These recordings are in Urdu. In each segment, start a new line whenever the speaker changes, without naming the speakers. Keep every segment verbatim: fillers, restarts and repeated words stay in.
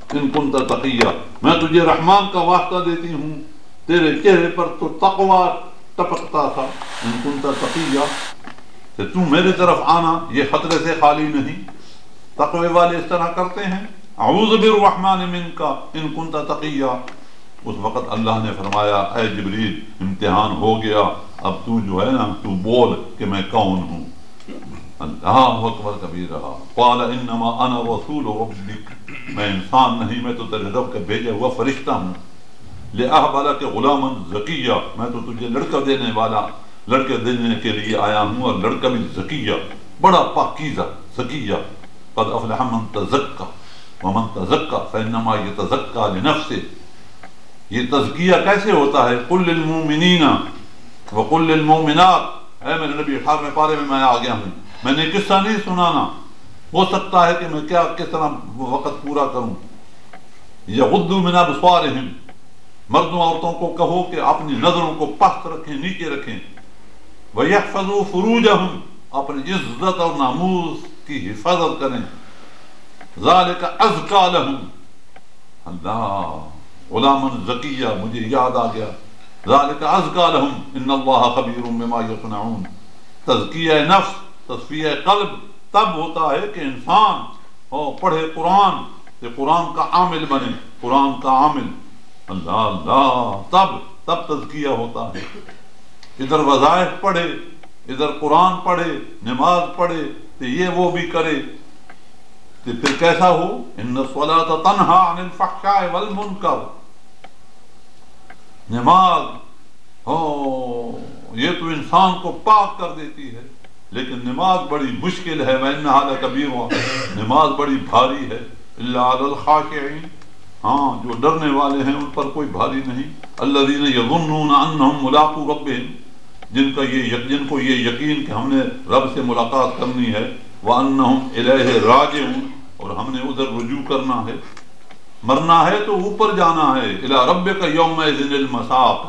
ان کنت تقیہ، میں تجھے رحمان کا واسطہ دیتی ہوں، تیرے چہرے پر تو تقوی ٹپکتا تھا، ان کنت تقیہ، کہ تو میرے طرف آنا یہ خطرے سے خالی نہیں۔ تقوی والے اس طرح کرتے ہیں، اعوذ بالرحمن منک ان کنت تقیہ۔ اس وقت اللہ نے فرمایا اے جبریل امتحان ہو گیا، اب تو جو ہے نا تو بول کہ میں کون ہوں۔ اللہ اکبر کبیرہ، قال انما انا رسول ربک، میں انسان نہیں، میں تو تیرے رب کا بھیجا ہوا فرشتہ ہوں، لأہب لک غلاما زکیہ، میں تو تجھے لڑکا دینے والا، لڑکے دینے کے لیے آیا ہوں، اور لڑکا بھی زکیہ، بڑا پاکیزہ زکیہ۔ قد افلح من تزکا ومن تزکا فانما یتزکا لنفسہ۔ یہ تزکیہ کیسے ہوتا ہے؟ قل للمؤمنین وقل للمؤمنات، اے میرے نبی اٹھارہویں پارے میں میں آ گیا ہوں، میں نے قصہ نہیں سنانا، ہو سکتا ہے کہ میں کیا کس طرح وقت پورا کروں۔ یغضوا من ابصارہم، مردوں عورتوں کو کہو کہ اپنی نظروں کو پست رکھیں، نیچے رکھیں۔ وَيَحْفَظُوا فُرُوجَهُمْ، اپنی عزت اور ناموس کی حفاظت کریں۔ ذَلِكَ أَزْكَىٰ لَهُمْ، اللہ غلاما زکیہ، مجھے یاد آ گیا، ذَلِكَ أَزْكَىٰ لَهُمْ إِنَّ اللَّهَ خَبِيرٌ بِمَا يَصْنَعُونَ۔ تزکیہ نفس، تصفیہ قلب تب ہوتا ہے کہ انسان ہو پڑھے قرآن، کہ قرآن کا عامل بنے، قرآن کا عامل، اللہ اللہ، تب تب تزکیہ ہوتا ہے۔ ادھر وظائف پڑھے، ادھر قرآن پڑھے، نماز پڑھے، تو یہ وہ بھی کرے تو پھر کیسا ہو؟ ان الصلاۃ تنہا عن الفحشاء والمنکر، نماز ہو یہ تو انسان کو پاک کر دیتی ہے، لیکن نماز بڑی مشکل ہے، وَإِنَّهَا لَكَبِيرٌ، نماز بڑی بھاری ہے، إِلَّا عَلَى الْخَاشِعِينَ، ہاں جو ڈرنے والے ہیں ان پر کوئی بھاری نہیں، الَّذِينَ يَظُنُّونَ أَنَّهُمْ مُلَاقُو رَبِّهِمْ، جن کا یہ جن کو یہ یقین کہ ہم نے رب سے ملاقات کرنی ہے، وَأَنَّهُمْ إِلَيْهِ رَاجِعُونَ، اور ہم نے ادھر رجوع کرنا ہے، مرنا ہے تو اوپر جانا ہے، إِلَىٰ رَبِّكَ يَوْمَئِذٍ الْمَسَاقُ،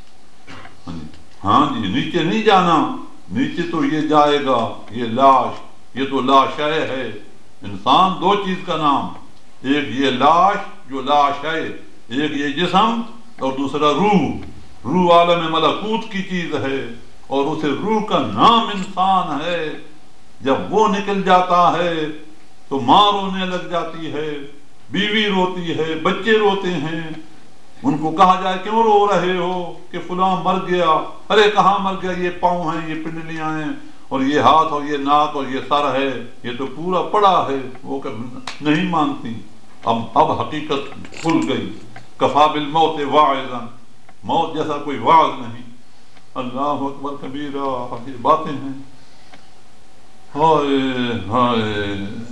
ہاں جی نیچے نہیں جانا، نیچے تو یہ جائے گا، یہ لاش، یہ تو لاشے ہے، انسان دو چیز کا نام، ایک یہ لاش جو لاش ہے، ایک یہ جسم، اور دوسرا روح، روح عالم ملکوت کی چیز ہے، اور اسے روح کا نام انسان ہے۔ جب وہ نکل جاتا ہے تو ماں رونے لگ جاتی ہے، بیوی روتی ہے، بچے روتے ہیں، ان کو کہا جائے کیوں رو رہے ہو کہ فلاں مر گیا، ارے کہاں مر گیا، یہ پاؤں ہیں، یہ پنڈلیاں ہیں، اور یہ ہاتھ اور یہ ناک اور یہ سر ہے، یہ تو پورا پڑا ہے، وہ کہ نہیں مانتی۔ اب اب حقیقت کھل گئی، کفا بالموت واعظا، موت جیسا کوئی واعظ نہیں۔ اللہ اکبر کبیرہ، یہ باتیں ہیں، ہائے ہائے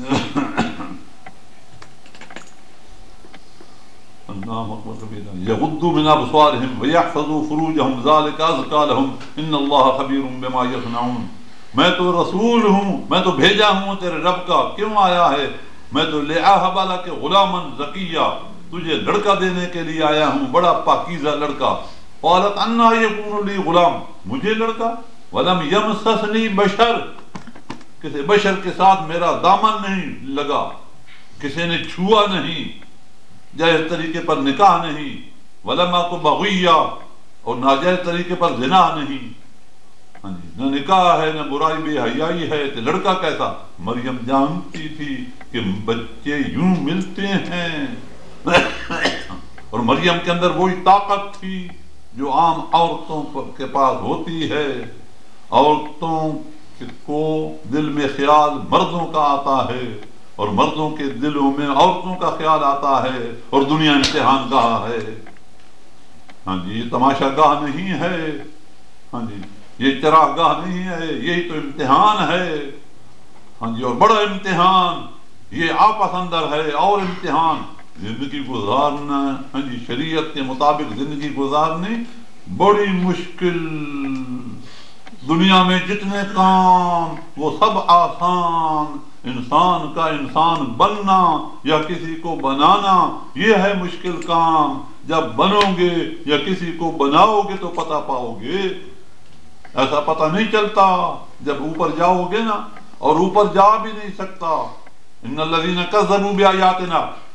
اللہ اکبر کبیرہ۔ یغضوا من ابصارہم ویحفظوا فروجہم ذلک ازکیٰ لہم ان اللہ خبیر بما یصنعون۔ میں تو رسول ہوں، میں تو بھیجا ہوں تیرے رب کا، کیوں آیا ہے؟ میں تو لأہب لک غلاما زکیہ، تجھے لڑکا دینے کے لیے آیا ہوں، بڑا پاکیزہ لڑکا۔ قالت انا یکون لی غلام، مجھے لڑکا، ولم یمسسنی بشر، کسی بشر کے ساتھ میرا دامن نہیں لگا، کسی نے چھوا نہیں، جائز طریقے پر نکاح نہیں، ولم اک بغیہ، اور ناجائز طریقے پر زنا نہیں، ہاں جی، نہ نکاح ہے نہ برائی بے حیائی ہے، تو لڑکا کیسا؟ مریم جانتی تھی کہ بچے یوں ملتے ہیں اور مریم کے اندر وہی طاقت تھی جو عام عورتوں کے پاس ہوتی ہے، عورتوں کو دل میں خیال مردوں کا آتا ہے، اور مردوں کے دلوں میں عورتوں کا خیال آتا ہے، اور دنیا امتحان گاہ ہے، ہاں جی، یہ تماشا گاہ نہیں ہے، ہاں جی، یہ چراغ گاہ نہیں ہے، یہی تو امتحان ہے، ہاں جی، اور بڑا امتحان یہ آپس اندر ہے، اور امتحان زندگی گزارنا، ہاں جی، شریعت کے مطابق زندگی گزارنی بڑی مشکل، دنیا میں جتنے کام وہ سب آسان، انسان کا انسان بننا یا کسی کو بنانا یہ ہے مشکل کام، جب بنو گے یا کسی کو بناؤ گے تو پتہ پاؤ گے، ایسا پتہ نہیں چلتا جب اوپر جاؤ گے نا، اور اوپر جا بھی نہیں سکتا۔ ان الذین کذبوا بآیاتنا،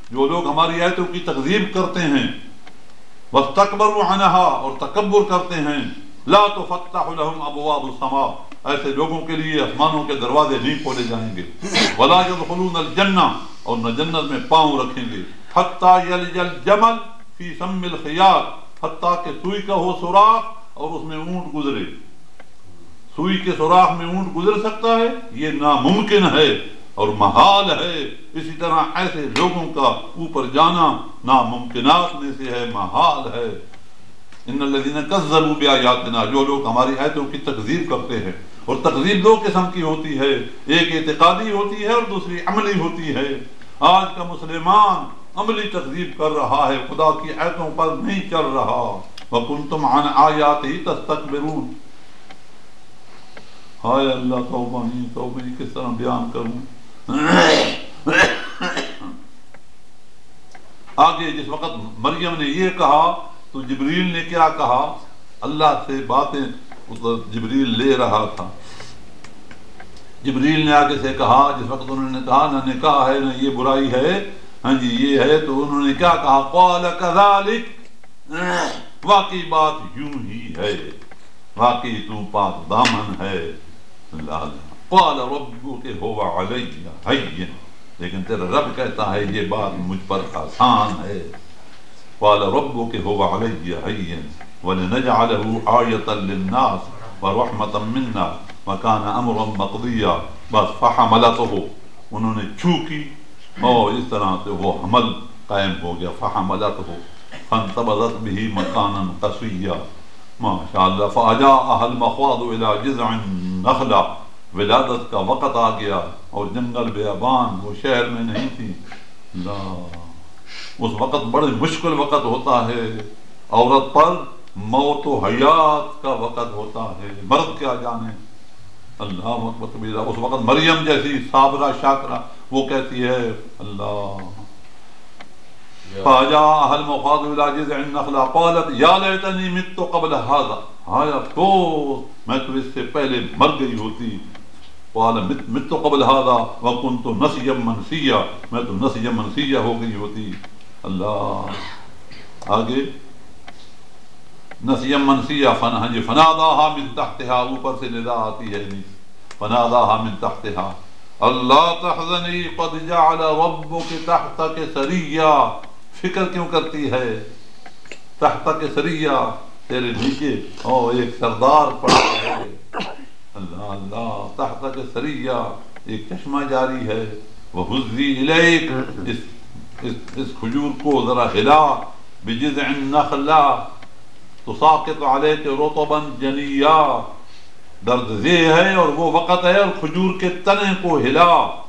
جو لوگ ہماری آیتوں کی تکذیب کرتے ہیں، واستکبروا عنہا، اور تکبر کرتے ہیں، لا تفتح لهم ابواب السماء، ایسے لوگوں کے لیے آسمانوں کے دروازے نہیں کھولے جائیں گے، ولا يدخلون الجنہ، اور نہ جنت میں پاؤں رکھیں گے، حتی یلج الجمل فی سم الخیاط، حتیٰ کہ سوئی کا ہو سوراخ اور اس میں اونٹ گزرے۔ سوئی کے سوراخ میں اونٹ گزر سکتا ہے؟ یہ ناممکن ہے اور محال ہے۔ اسی طرح ایسے لوگوں کا اوپر جانا ناممکنات میں سے ہے، محال ہے۔ ان الذین کذبوا بآیاتنا، جو لوگ ہماری آیتوں کی تکذیب کرتے ہیں، اور تکذیب دو قسم کی ہوتی ہے، ایک اعتقادی ہوتی ہے اور دوسری عملی ہوتی ہے۔ آج کا مسلمان عملی تکذیب کر رہا ہے، خدا کی آیتوں پر نہیں چل رہا۔ وَكُنْتُمْ عَنْ آیَاتِهِ تَسْتَكْبِرُونَ۔ ہائے اللہ، توبہ نہیں، توبہ نہیں کس طرح بیان کروں۔ آگے جس وقت مریم نے یہ کہا تو جبریل نے کیا کہا؟ اللہ سے باتیں جبریل لے رہا تھا۔ جبریل نے آگے سے کہا، جس وقت انہوں نے کہا نہ نکاح ہے نہ یہ برائی ہے، ہاں جی یہ ہے، تو انہوں نے کیا کہا؟ قال كذلك، واقعی بات یوں ہی ہے، واقعی تو پاک دامن ہے۔ قال ربك هو علي هين، لیکن تیرا رب کہتا ہے یہ بات مجھ پر آسان ہے۔ قال ربك هو علي هين ولنجعله آية للناس ورحمة منا وكان أمرا مقضيا۔ بس فحملته، انہوں نے چھو کی اور اس طرح سے وہ حمل قائم ہو گیا۔ فحملته فانتبذت به مكانا قصيا، ماشاء اللہ۔ فأجاءها المخاض إلى جذع النخلة، ولادت کا وقت آ گیا اور جنگل بیابان، وہ شہر میں نہیں تھی۔ اللہ، اس وقت بڑے مشکل وقت ہوتا ہے عورت پر، موت و حیات کا وقت ہوتا ہے، مرد کیا جانے۔ اللہ اکبر کبیرہ۔ اس وقت مریم جیسی صابرہ شاکرہ وہ کہتی ہے اللہ، فَأَجَاءَهَا الْمَخَاضُ إِلَى جِذْعِ النَّخْلَةِ قَالَتْ يَا لَيْتَنِي مِتُّ قَبْلَ هَذَا، ہائے افسوس میں تو اس سے پہلے مر گئی ہوتی۔ قال مت قبل هذا وكنت نسيا منسيا، میں تو نسيا منسيا ہو گئی ہوتی۔ اللہ آگے نسيا منسيا، فنا جی فناداها من تحتها، اوپر سے ندا آتی ہے، فناداها من تحتها اللہ تحزنی قد جعل ربك تحتك سریا۔ فکر کیوں کرتی ہے؟ تحتك سریا، تیرے نیچے او ایک سردار پڑا ہے۔ اللہ اللہ، تحتك سریا، ایک چشمہ جاری ہے۔ وہزی الیک، اس اس اس کھجور کو ذرا ہلا، بجذع النخلہ تساقط علیک رطبا جنیا، درد یہ ہے اور وہ وقت ہے، اور کھجور کے تنے کو ہلا،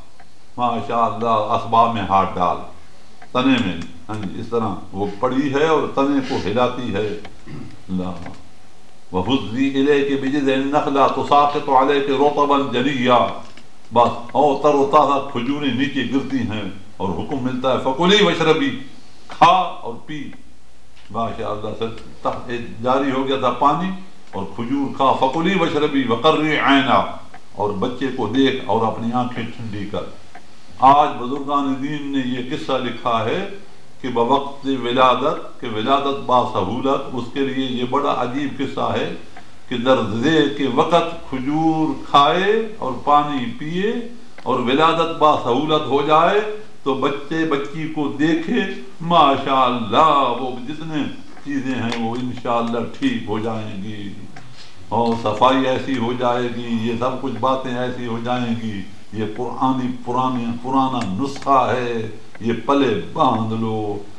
ماشاء اللہ، اسباب میں ہاتھ ڈال، تنے میں، اس طرح وہ پڑی ہے اور تنے کو ہلاتی ہے۔ اللہ، وَهُزِّي إِلَيْكِ بِجِذْعِ النَّخْلَةِ تُسَاقِطُ عَلَيْكِ رُطَبًا جَنِيًّا، بس اور تر و تازہ کھجوریں نیچے گرتی ہیں اور حکم ملتا ہے فَكُلِي وَاشْرَبِي، کھا اور پی۔ ماشاء اللہ سے جاری ہو گیا تھا پانی اور کھجور کھا۔ فَكُلِي وَاشْرَبِي وَقَرِّ عَيْنًا، اور بچے کو دیکھ اور اپنی آنکھیں ٹھنڈی کر۔ آج بزرگان دین نے یہ قصہ لکھا ہے کہ بوقت ولادت، کہ ولادت باسہولت، اس کے لیے یہ بڑا عجیب قصہ ہے کہ درزے کے وقت کھجور کھائے اور پانی پیے اور ولادت باسہولت ہو جائے تو بچے بچی کو دیکھے، ماشاء اللہ وہ جتنے چیزیں ہیں وہ انشاءاللہ ٹھیک ہو جائیں گی، اور صفائی ایسی ہو جائے گی، یہ سب کچھ باتیں ایسی ہو جائیں گی۔ یہ قرآنی پرانی پرانا نسخہ ہے، یہ پلے باندھ لو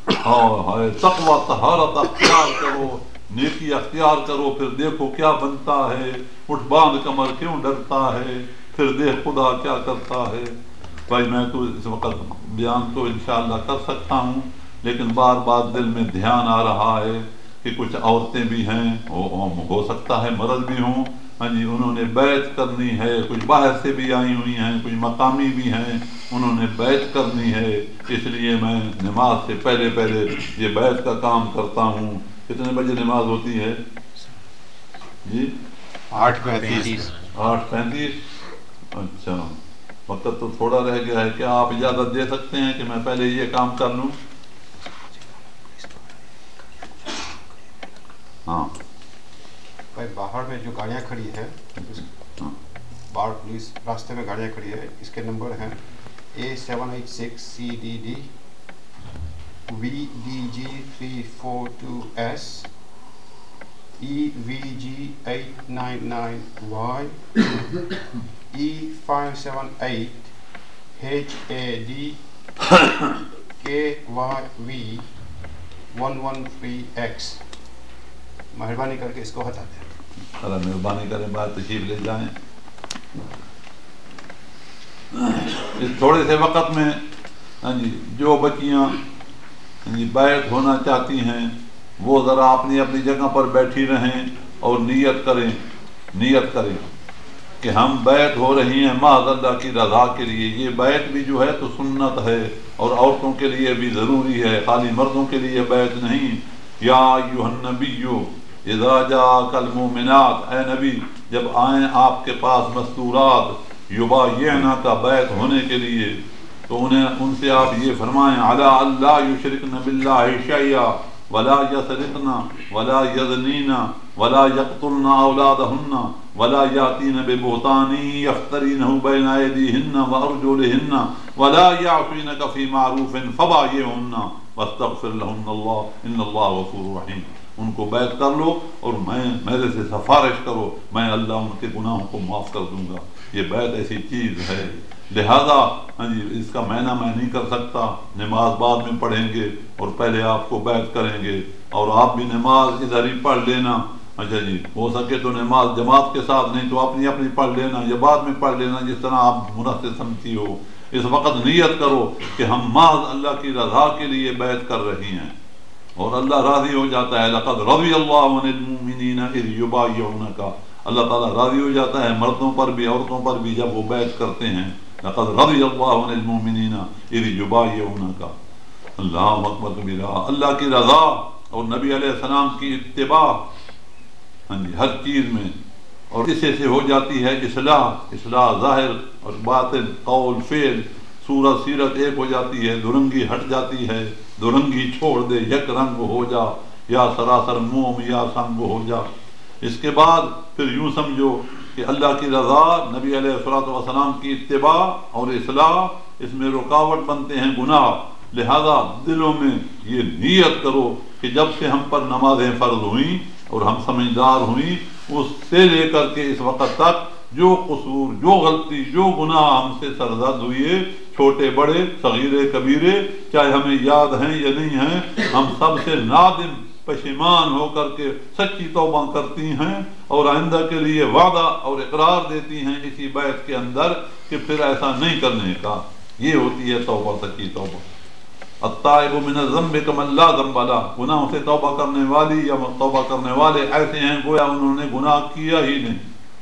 اور تقوی طہارت اختیار کرو، نیکی اختیار کرو، پھر دیکھو کیا بنتا ہے۔ اٹھ باندھ کمر کیوں ڈرتا ہے، پھر دیکھ خدا کیا کرتا ہے۔ بھائی میں تو اس وقت بیان تو انشاءاللہ کر سکتا ہوں، لیکن بار بار دل میں دھیان آ رہا ہے کہ کچھ عورتیں بھی ہیں، ہو سکتا ہے مرد بھی ہوں، ہاں جی، انہوں نے بیعت کرنی ہے، کچھ باہر سے بھی آئی ہوئی ہیں، کچھ مقامی بھی ہیں، انہوں نے بیعت کرنی ہے، اس لیے میں نماز سے پہلے پہلے یہ بیعت کا کام کرتا ہوں۔ کتنے بجے نماز ہوتی ہے جی؟
آٹھ پینتیس
آٹھ پینتیس اچھا وقت تو تھوڑا رہ گیا ہے، کیا آپ اجازت دے سکتے ہیں کہ میں پہلے یہ کام کر لوں؟ ہاں
بھائی باہر میں جو گاڑیاں کھڑی ہے، باہر پولیس راستے میں گاڑیاں کھڑی ہے، اس کے نمبر ہیں A seven eight six C D D V D G three four two S E V G eight nine nine Y E five seven eight H A D K Y V one one three X. مہربانی کر کے اس کو ہٹا دیں.
اللہ مہربانی کریں، بات تشریف لے جائیں. اس تھوڑے سے وقت میں ہاں جی جو بچیاں ہاں جی بیعت ہونا چاہتی ہیں وہ ذرا اپنی اپنی جگہ پر بیٹھی رہیں اور نیت کریں نیت کریں کہ ہم بیعت ہو رہی ہیں محض اللہ کی رضا کے لیے. یہ بیعت بھی جو ہے تو سنت ہے اور عورتوں کے لیے بھی ضروری ہے، خالی مردوں کے لیے بیعت نہیں. یا ایھا النبی اذا جاءک المؤمنات، اے نبی جب آئیں آپ کے پاس مستورات یبایعنک بیعت ہونے کے لیے تو انہیں ان سے آپ یہ فرمائیں علی اللہ یشرکن باللہ شیئا ولا یسرقن ولا یزنین ولا یقتلن اولادہن ولا یاتین ببہتان یفترینہ بین ایدیہن وارجلہن ولا یعصینک فی معروف فبایعہن واستغفر لہن اللہ ان اللہ غفور رحیم. ان کو بیعت کر لو اور میں میرے سے سفارش کرو، میں اللہ ان کے گناہوں کو معاف کر دوں گا. یہ بیعت ایسی چیز ہے، لہذا ہاں جی اس کا معنی میں نہیں کر سکتا. نماز بعد میں پڑھیں گے اور پہلے آپ کو بیعت کریں گے، اور آپ بھی نماز ادھر ہی پڑھ لینا. اچھا جی ہو سکے تو نماز جماعت کے ساتھ، نہیں تو اپنی اپنی پڑھ لینا یا بعد میں پڑھ لینا جس طرح آپ مناسب سمجھتی ہو. اس وقت نیت کرو کہ ہم محض اللہ کی رضا کے لیے بیعت کر رہی ہیں اور اللہ راضی ہو جاتا ہے. لقد رضی اللہ عن المؤمنین اذ یبایعونک، اللہ تعالیٰ راضی ہو جاتا ہے مردوں پر بھی عورتوں پر بھی جب وہ بیعت کرتے ہیں. لقد رضی اللہ عن المؤمنین اذ یبایعونک. اللہ اکبر کبیرہ. اللہ کی رضا اور نبی علیہ السلام کی اتباع ہاں جی ہر چیز میں، اور اسے سے ہو جاتی ہے اصلاح اصلاح ظاہر اور باطن، قول فعل، صورت سیرت ایک ہو جاتی ہے، درنگی ہٹ جاتی ہے. درنگی چھوڑ دے، یک رنگ ہو جا، یا سراسر موم یا سنگ ہو جا. اس کے بعد پھر یوں سمجھو کہ اللہ کی رضا، نبی علیہ الصلوۃ والسلام کی اتباع اور اصلاح، اس میں رکاوٹ بنتے ہیں گناہ. لہذا دلوں میں یہ نیت کرو کہ جب سے ہم پر نمازیں فرض ہوئیں اور ہم سمجھدار ہوئیں اس سے لے کر کے اس وقت تک جو قصور، جو غلطی، جو گناہ ہم سے سرزد ہوئے، چھوٹے بڑے، صغیرے کبیرے، چاہے ہمیں یاد ہیں یا نہیں ہیں، ہم سب سے نادم پشیمان ہو کر کے سچی توبہ کرتی ہیں اور آئندہ کے لیے وعدہ اور اقرار دیتی ہیں اسی بیعت کے اندر کہ پھر ایسا نہیں کرنے کا. یہ ہوتی ہے توبہ، سچی توبہ. التائب من الذنب کمن لا ذنب لہ، گناہوں سے توبہ کرنے والی یا توبہ کرنے والے ایسے ہیں گویا انہوں نے گناہ کیا ہی نہیں.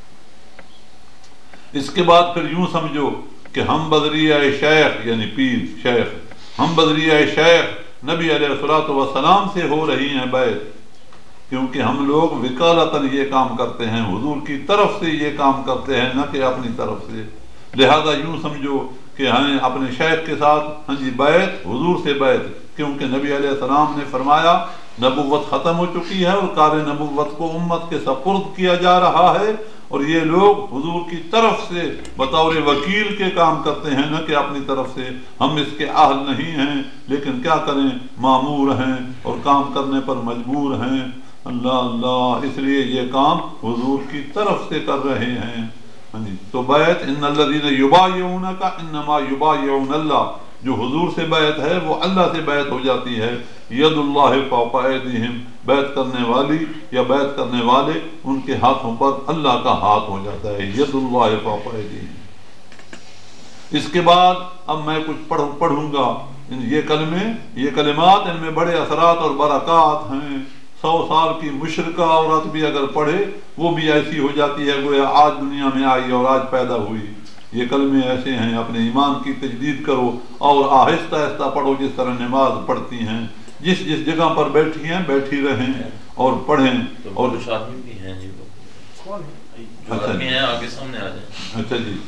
اس کے بعد پھر یوں سمجھو کہ ہم بذریعہ شیخ یعنی پیر شیخ، ہم بذریعہ شیخ نبی علیہ الصلوۃ والسلام سے ہو رہی ہیں بیعت، کیونکہ ہم لوگ وکالتاً یہ کام کرتے ہیں، حضور کی طرف سے یہ کام کرتے ہیں، نہ کہ اپنی طرف سے. لہذا یوں سمجھو کہ ہمیں اپنے شیخ کے ساتھ ہاں جی بیعت، حضور سے بیعت، کیونکہ نبی علیہ السلام نے فرمایا نبوت ختم ہو چکی ہے اور کار نبوت کو امت کے سپرد کیا جا رہا ہے، اور یہ لوگ حضور کی طرف سے بطور وکیل کے کام کرتے ہیں، نہ کہ اپنی طرف سے. ہم اس کے اہل نہیں ہیں لیکن کیا کریں، مامور ہیں اور کام کرنے پر مجبور ہیں. اللہ اللہ، اس لیے یہ کام حضور کی طرف سے کر رہے ہیں. تو بیعت ان الذین یبایعونک انما یبایعون اللہ، جو حضور سے بیعت ہے وہ اللہ سے بیعت ہو جاتی ہے. ید اللہ فوق ایدیہم، بیعت کرنے والی یا بیعت کرنے والے ان کے ہاتھوں پر اللہ کا ہاتھ ہو جاتا ہے. ید اللہ فوق ایدیہم. اس کے بعد اب میں کچھ پڑھ پڑھوں گا. یہ کلمے، یہ کلمات، ان میں بڑے اثرات اور برکات ہیں. سو سال کی مشرکہ عورت بھی اگر پڑھے وہ بھی ایسی ہو جاتی ہے گویا آج دنیا میں آئی اور آج پیدا ہوئی. یہ کلمے ایسے ہیں، اپنے ایمان کی تجدید کرو اور آہستہ آہستہ پڑھو جس طرح نماز پڑھتی ہیں. جس جس جگہ پر بیٹھی ہیں بیٹھی رہیں اور پڑھیں. اور
بھی ہیں جی، وہ کون ہے؟ آگے سامنے آ جائیں.
اچھا جی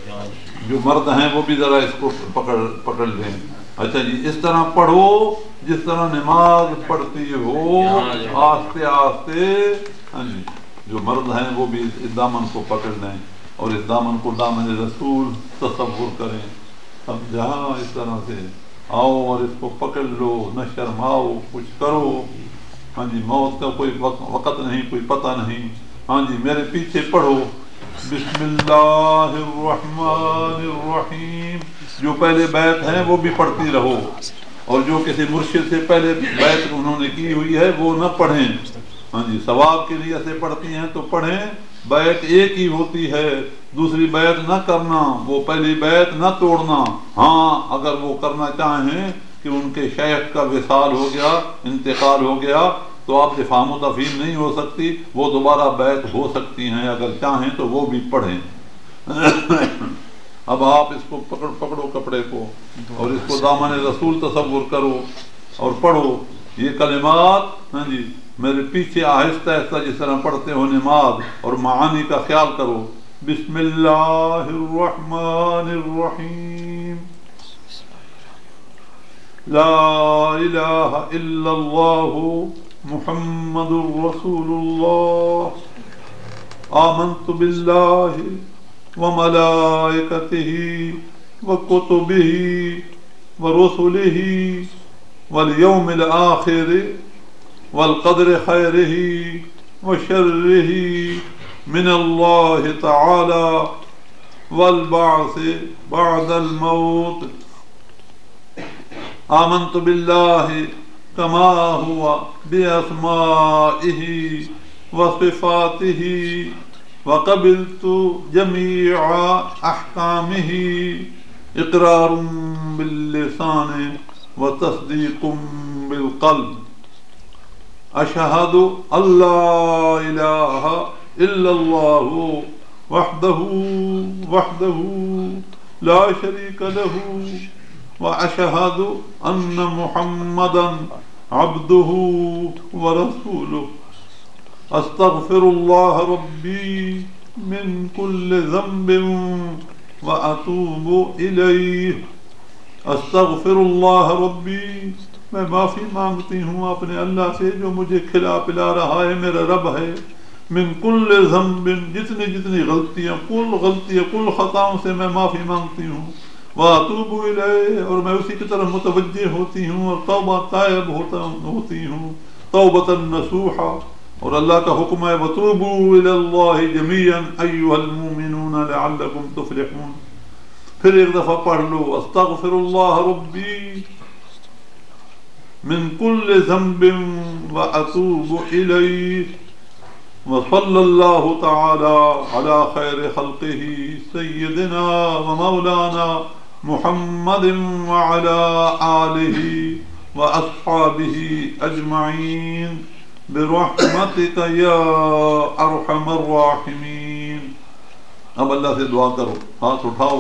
جو مرد ہیں وہ بھی ذرا اس کو پکڑ پکڑ لیں. اچھا جی، اس طرح پڑھو جس طرح نماز پڑھتی ہو، آہستہ آہستہ. ہاں جی، جو مرد ہیں وہ بھی اس دامن کو پکڑ لیں اور اس دامن کو دامن رسول تصور کریں. اب جہاں اس طرح سے آؤ اور اس کو پکڑ لو، نہ شرماؤ، کچھ کرو. ہاں جی، موت کا کوئی وقت نہیں، کوئی پتہ نہیں. ہاں جی، میرے پیچھے پڑھو. بسم اللہ الرحمن الرحیم. جو پہلے بیت ہیں وہ بھی پڑھتی رہو، اور جو کسی مرشد سے پہلے بیت انہوں نے کی ہوئی ہے وہ نہ پڑھیں. ہاں جی، ثواب کے لیے سے پڑھتی ہیں تو پڑھیں. بیت ایک ہی ہوتی ہے، دوسری بیت نہ کرنا، وہ پہلی بیت نہ توڑنا. ہاں، اگر وہ کرنا چاہیں کہ ان کے شیخ کا وصال ہو گیا، انتقال ہو گیا، تو آپ سے فہم و تفہیم نہیں ہو سکتی، وہ دوبارہ بیت ہو سکتی ہیں اگر چاہیں تو وہ بھی پڑھیں. اب آپ اس کو پکڑ پکڑو کپڑے کو اور اس کو دامن رسول تصور کرو اور پڑھو یہ کلمات. ہاں جی، میرے پیچھے آہستہ آہستہ جس طرح پڑھتے ہو نماز، اور معانی کا خیال کرو. بسم اللہ الرحمن الرحیم. لا الہ الا اللہ محمد رسول اللہ. آمنت باللہ وملائکتہ وکتبہ ورسلہ والیوم الآخر والقدر خیرہ وشرہ من اللہ تعالی والبعث بعد الموت. آمنت باللہ کما ہوا باسمائہ وصفاتہ وقبلت جمیع احکامہ اقرار باللسان وتصدیق بالقلب. اشہد ان لا الہ الا اللہ وحدہ وحدہ لا شریک لہ واشہد ان محمدا عبدہ ورسولہ. استغفر اللہ ربی من کل ذنب واتوب الیہ. استغفر اللہ ربی، میں معافی مانگتی ہوں اپنے اللہ سے جو مجھے کھلا پلا رہا ہے، میرا رب ہے. من کل ذنب، جتنی جتنی غلطیاں، کل غلطیاں، کل خطاؤں سے میں معافی مانگتی ہوں. واتوب الیہ، اور میں اسی کی طرف متوجہ ہوتی ہوں اور توبہ طائب ہوتا ہوتی ہوں، توبۃ نصوحا. اور اللہ کا حکم ہے وتوبوا الی اللہ جمیعا ایھا المؤمنون لعلکم تفلحون. پھر ایک دفعہ پڑھ لو استغفر اللہ ربی من کل ذنب واتوب الیہ. وصلی اللہ تعالی علی خیر خلقہ سیدنا ومولانا محمد وعلی آلہ واصحابہ اجمعین برحمتک یا ارحم الراحمین. اب اللہ سے دعا کرو، ہاتھ اٹھاؤ.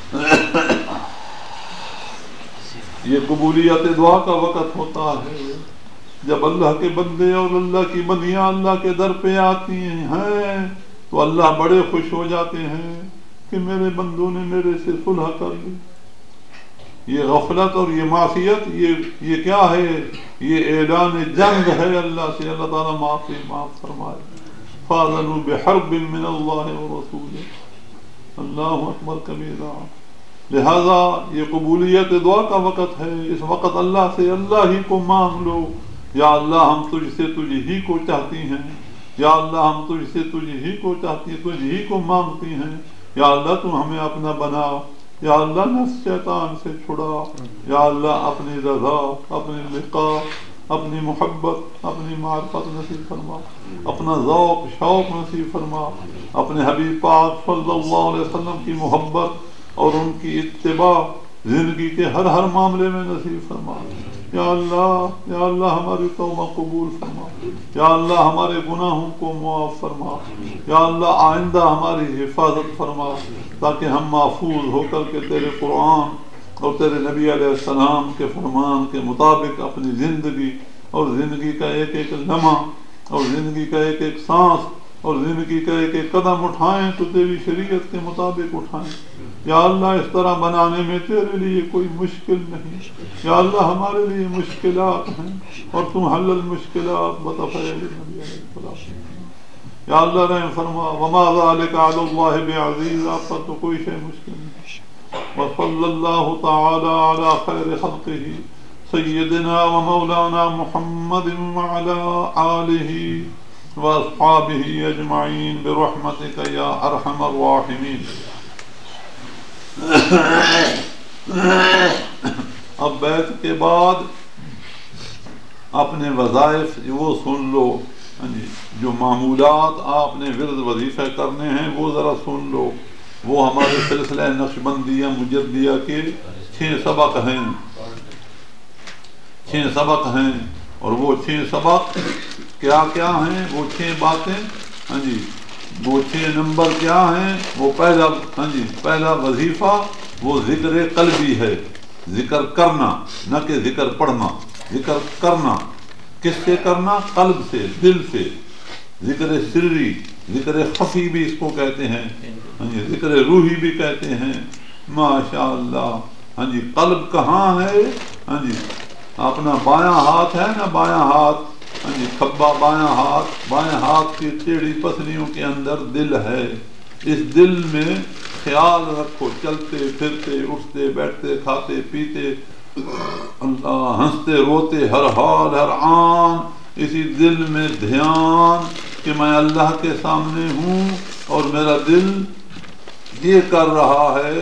یہ قبولیت دعا کا وقت ہوتا ہے جب اللہ کے بندے اور اللہ کی بندیاں اللہ کے در پہ آتی ہیں تو اللہ بڑے خوش ہو جاتے ہیں کہ میرے بندوں نے میرے سے صلح کر لی. یہ غفلت اور یہ معصیت یہ یہ کیا ہے؟ یہ اعلان جنگ ہے اللہ سے. اللہ تعالیٰ معافی معاف فرمائے. فاذنوا بحرب من اللہ ورسولہ. اللہ اکبر کبیرہ. لہذا یہ قبولیت دعا کا وقت ہے. اس وقت اللہ سے اللہ ہی کو مانگ لو. یا اللہ ہم تجھ سے تجھ ہی کو چاہتی ہیں. یا اللہ ہم تجھ سے تجھ ہی کو چاہتی ہیں، تجھ ہی کو مانگتی ہیں. یا اللہ تو ہمیں اپنا بنا. یا اللہ نفس شیطان سے چھڑا. یا اللہ اپنی رضا، اپنی لقاء، اپنی محبت، اپنی معرفت نصیب فرما. اپنا ذوق شوق نصیب فرما. اپنے حبیب پاک صلی اللہ علیہ وسلم کی محبت اور ان کی اتباع زندگی کے ہر ہر معاملے میں نصیب فرما. یا اللہ یا اللہ ہماری توبہ قبول فرما. یا اللہ ہمارے گناہوں کو معاف فرما. یا اللہ آئندہ ہماری حفاظت فرما تاکہ ہم محفوظ ہو کر کے تیرے قرآن اور تیرے نبی علیہ السلام کے فرمان کے مطابق اپنی زندگی اور زندگی کا ایک ایک لمحہ اور زندگی کا ایک ایک سانس اور زندگی کا ایک ایک قدم اٹھائیں تو تیری شریعت کے مطابق اٹھائیں. یا اللہ اس طرح بنانے میں تیرے لیے کوئی مشکل نہیں، یا اللہ ہمارے لیے مشکلات ہیں اور تم حل المشکلات بتفعیل نبی علیہ السلام۔ یا اللہ رحم فرما، وما ذلک علی اللہ بعزیز، آپ پر تو کوئی شے مشکل نہیں۔ وصلی اللہ تعالی علی خیر خلقہ سیدنا و مولانا محمد وعلی آلہ واصحابہ اجمعین برحمتک یا ارحم الراحمین۔ اب بیت کے بعد اپنے وظائف وہ سن لو، جو معمولات آپ نے ورد وظیفہ کرنے ہیں وہ ذرا سن لو۔ وہ ہمارے سلسلہ نقشبندیہ مجدیہ کے چھ سبق ہیں، چھ سبق ہیں، اور وہ چھ سبق کیا کیا ہیں؟ وہ چھ باتیں، ہاں جی وہ چھ نمبر کیا ہیں؟ وہ پہلا، ہاں جی پہلا وظیفہ وہ ذکر قلبی ہے، ذکر کرنا، نہ کہ ذکر پڑھنا، ذکر کرنا۔ کس سے کرنا؟ قلب سے، دل سے۔ ذکر سری، ذکر خفی بھی اس کو کہتے ہیں، ہاں جی ذکر روحی بھی کہتے ہیں۔ ماشاء اللہ، ہاں جی قلب کہاں ہے؟ ہاں جی اپنا بایاں ہاتھ ہے نا، بایاں ہاتھ، ہاں جی کھبا بایاں ہاتھ، بایاں ہاتھ کی ٹیڑھی پسلیوں کے اندر دل ہے۔ اس دل میں خیال رکھو، چلتے پھرتے، اٹھتے بیٹھتے، کھاتے پیتے، اللہ ہنستے روتے، ہر حال ہر آن اسی دل میں دھیان کہ میں اللہ کے سامنے ہوں اور میرا دل یہ کر رہا ہے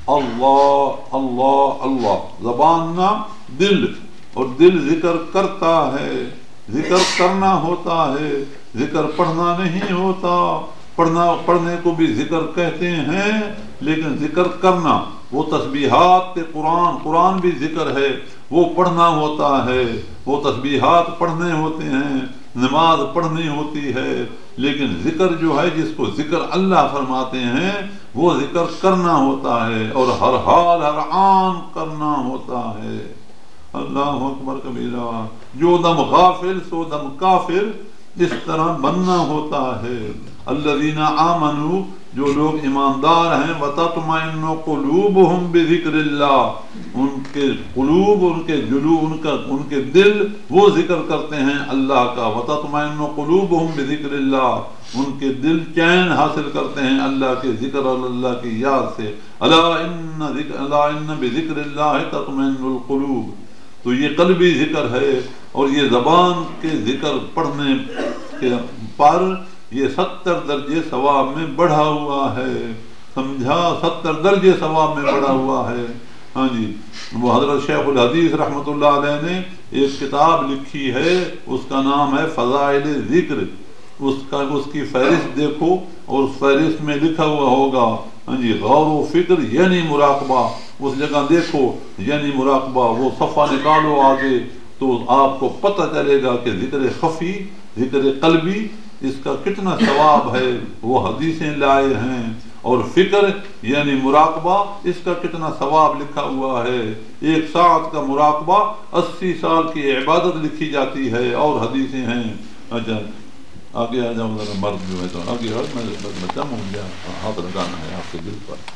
اللہ اللہ اللہ، زبان نہ دل، اور دل ذکر کرتا ہے، ذکر کرنا ہوتا ہے، ذکر پڑھنا نہیں ہوتا۔ پڑھنا پڑھنے کو بھی ذکر کہتے ہیں، لیکن ذکر کرنا وہ تسبیحات کے قرآن، قرآن بھی ذکر ہے، وہ پڑھنا ہوتا ہے، وہ تسبیحات پڑھنے ہوتے ہیں، نماز پڑھنی ہوتی ہے، لیکن ذکر جو ہے جس کو ذکر اللہ فرماتے ہیں وہ ذکر کرنا ہوتا ہے، اور ہر حال ہر آن کرنا ہوتا ہے۔ اللہ اکبر کبیرہ۔ جو دم غافل سو دم کافر، اس طرح بننا ہوتا ہے۔ الذین آمنوا، جو لوگ ایماندار ہیں، وتطمئن قلوبہم بذکر اللہ، ان کے قلوب، ان کے جلو، ان کا ان کے دل وہ ذکر کرتے ہیں اللہ کا۔ وتطمئن قلوبہم بذکر اللہ، ان کے دل چین حاصل کرتے ہیں اللہ کے ذکر اور اللہ کی یاد سے۔ الا ان ذکر الا ان بذکر اللہ تطمئن القلوب، تو یہ قلبی ذکر ہے، اور یہ زبان کے ذکر پڑھنے کے پر یہ ستر درجے ثواب میں بڑھا ہوا ہے، سمجھا؟ ستر درجے ثواب میں بڑھا ہوا ہے۔ ہاں جی وہ حضرت شیخ الحدیث رحمۃ اللہ علیہ نے ایک کتاب لکھی ہے، اس کا نام ہے فضائل ذکر۔ اس کا اس کی فہرست دیکھو، اور اس فہرست میں لکھا ہوا ہوگا ہاں جی غور و فکر یعنی مراقبہ، اس جگہ دیکھو یعنی مراقبہ، وہ صفحہ نکالو آگے تو آپ کو پتہ چلے گا کہ ذکر خفی، ذکر قلبی، اس کا کتنا ثواب ہے، وہ حدیثیں لائے ہیں، اور فکر یعنی مراقبہ، اس کا کتنا ثواب لکھا ہوا ہے۔ ایک ساعت کا مراقبہ اسی سال کی عبادت لکھی جاتی ہے، اور حدیثیں ہیں۔ اچھا آگے آ جاؤں ذرا، مرد جو ہے تو آگے آ، میں بچہ ہوں گیا، ہاتھ لگانا ہے آپ کے دل